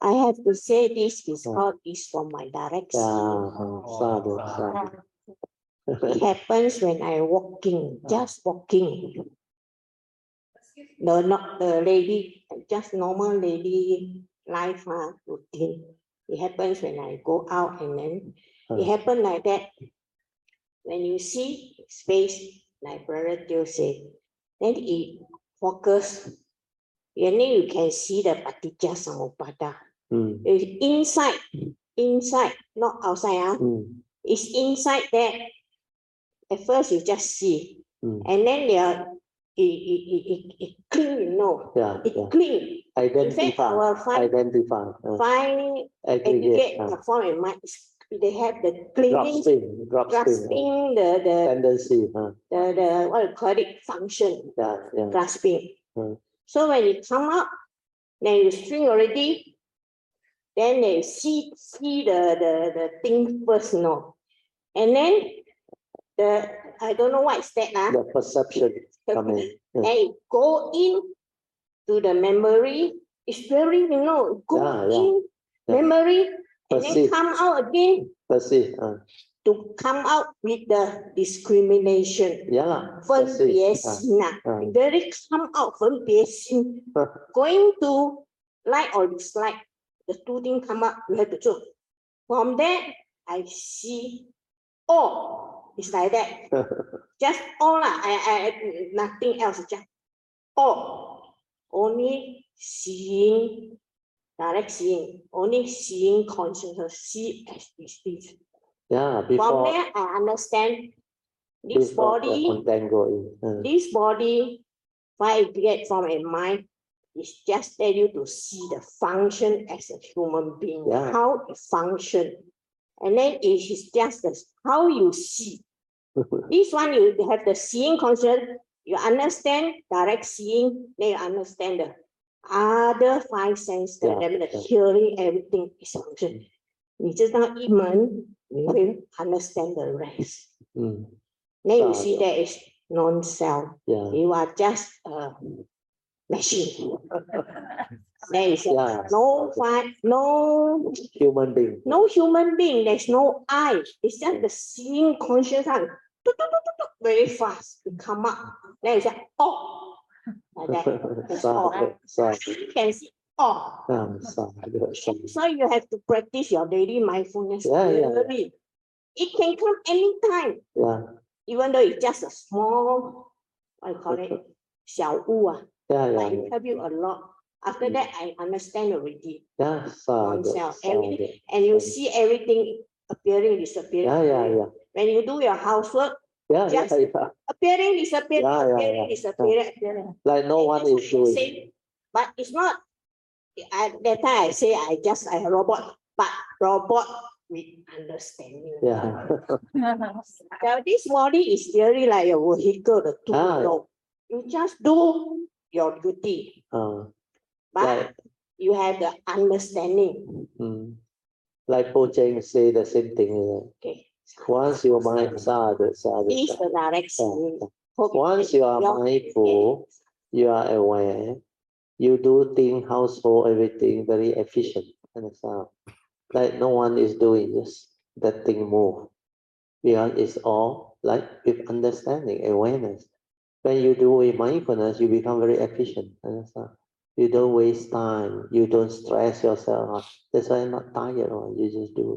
I have to say this because it's from my direct seeing. Sadhu, sadhu. It happens when I walking, just walking. Not the lady, just normal lady life routine. It happens when I go out, and then it happens like that. When you see space, like Brother Teo said, then it focus, and then you can see the Patija Samuppada. It's inside, not outside. It's inside there. At first you just see, and then it clean, you know. It clean. Identify. In fact, our five aggregate form and mind, they have the cleaning, grasping the tendency, the what you call it, function, grasping. So when you come up, then you string already, then they see the thing first, no, and then the I don't know what is that the perception coming. Then it go in to the memory. It's very, go in memory, and then come out again. To come out with the discrimination. Phân biệt心 very come out 分别心 going to like or dislike, the two things come up, you have to do. From that, I see, it's like that. Just all, I nothing else, just all. Only seeing, direct seeing, only seeing consciousness, see as this. From there, I understand this body, why it get from a mind, is just tell you to see the function as a human being, how it function. And then it is just how you see. This one, you have the seeing conscious, you understand direct seeing, then you understand the other five senses, the hearing, everything is function. You just now you will understand the rest. Then you see there is non-self. You are just a machine. There is no human being. No human being. There's no I. It's just the seeing conscious very fast to come up. Then you say, like that. That's all. You can see So you have to practice your daily mindfulness. It can come anytime. Even though it's just a small, what I call it, 小屋. But it help you a lot. After that, I understand already. Myself, everything, and you see everything appearing, disappearing. When you do your housework, appearing, disappearing, disappearing. Like no one is doing. But it's not. That time I say I a robot, but robot with understanding. Now this body is really like a vehicle, the tool. You just do your duty. But you have the understanding. Like Po Cheng say the same thing. Once your mind is the direction. Once you are mindful, you are aware, you do things, household, everything very efficient. Understand? Like no one is doing, just that thing move. Because it's all like with understanding, awareness. When you do with mindfulness, you become very efficient. Understand? You don't waste time. You don't stress yourself. That's why I'm not tired. You just do.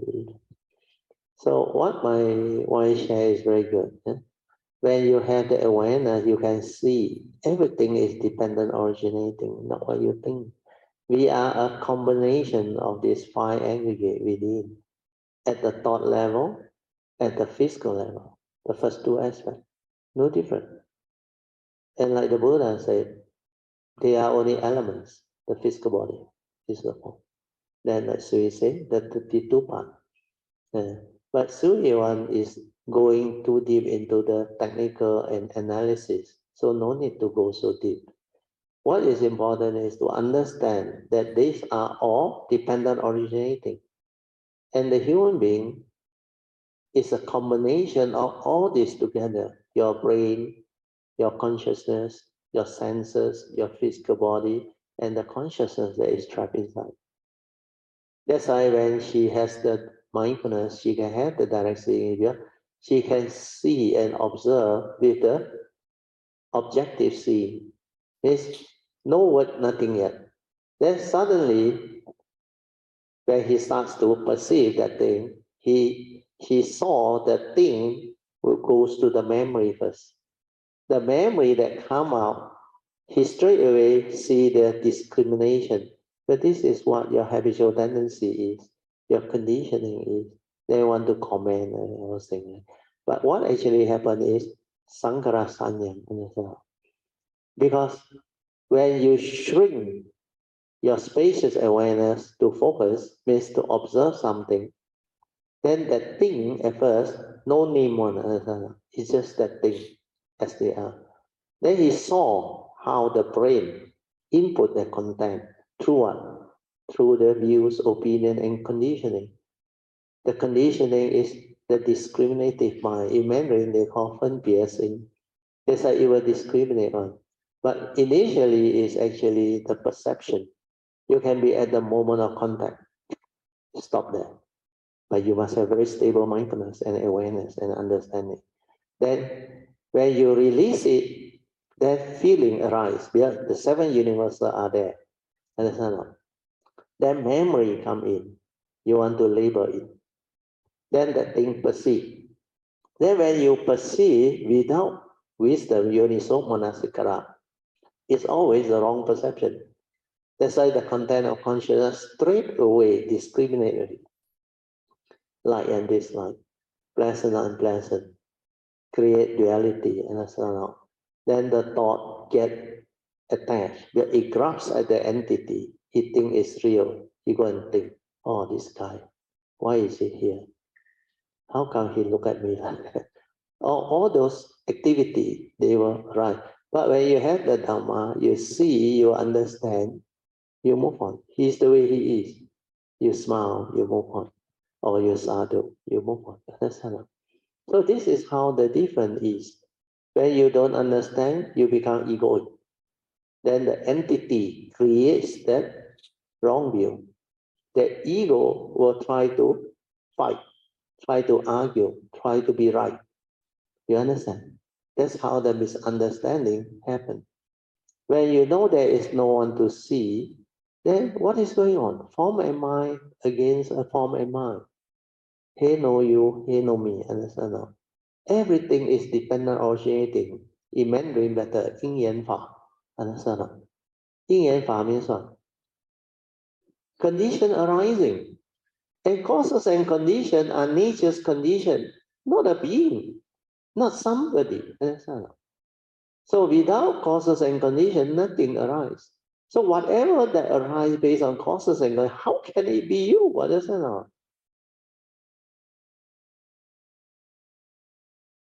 So what my wife shares is very good. When you have the awareness, you can see everything is dependent originating, not what you think. We are a combination of these five aggregate within, at the thought level, at the physical level, the first two aspects, no different. And like the Buddha said, they are only elements, the physical body, physical form. Then like Sui said, the 32 part. But Suryawan is going too deep into the technical and analysis, so no need to go so deep. What is important is to understand that these are all dependent originating. And the human being is a combination of all this together. Your brain, your consciousness, your senses, your physical body, and the consciousness that is trapped inside. That's why when she has the mindfulness, she can have the direct seeing. She can see and observe with the objective seeing. Means no word, nothing yet. Then suddenly, when he starts to perceive that thing, he saw the thing goes to the memory first. The memory that come out, he straight away see the discrimination. But this is what your habitual tendency is, your conditioning is. They want to comment and everything. But what actually happened is Sankara Sanyam. Because when you shrink your spacious awareness to focus, means to observe something, then that thing at first, no name one, it's just that thing as they are. Then he saw how the brain input the content through what? Through the views, opinion, and conditioning. The conditioning is the discriminative mind. In Mandarin, they call 分别心. That's how it will discriminate on. But initially, it's actually the perception. You can be at the moment of contact. Stop there. But you must have very stable mindfulness and awareness and understanding. Then when you release it, that feeling arises. The seven universals are there. Understand? Then memory come in. You want to label it. Then that thing perceive. Then when you perceive without wisdom, yoniso manasikara, it's always the wrong perception. That's why the content of consciousness straight away discriminate like and dislike, pleasant and unpleasant, create duality, and so on. Then the thought get attached. It grabs at the entity. He think it's real. You go and think, oh, this guy, why is he here? How come he look at me like that? All those activity, they were right. But when you have the Dhamma, you see, you understand, you move on. He's the way he is. You smile, you move on. Or you sadhu, you move on. So this is how the difference is. When you don't understand, you become egoic. Then the entity creates that wrong view. The ego will try to fight, try to argue, try to be right. You understand? That's how the misunderstanding happens. When you know there is no one to see, then what is going on? Form and mind against a form and mind. He know you, he know me, understand now? Everything is dependent originating. In Mandarin better, 因缘法, understand now? 因缘法 means what? Condition arising. And causes and condition are nature's condition, not a being, not somebody. Understand now? So without causes and condition, nothing arises. So whatever that arises based on causes and condition, how can it be you? Understand now?